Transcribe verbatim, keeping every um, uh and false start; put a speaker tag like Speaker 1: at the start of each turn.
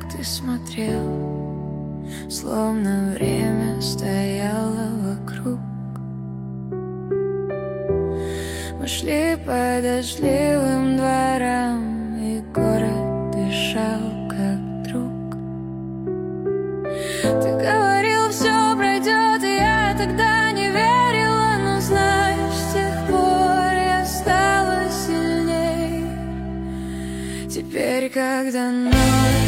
Speaker 1: как ты смотрел, словно время стояло вокруг. Мы шли по дождливым дворам, и город дышал как друг. Ты говорил, все пройдет, и я тогда не верила, но знаешь, с тех пор я стала сильней. Теперь, когда ночь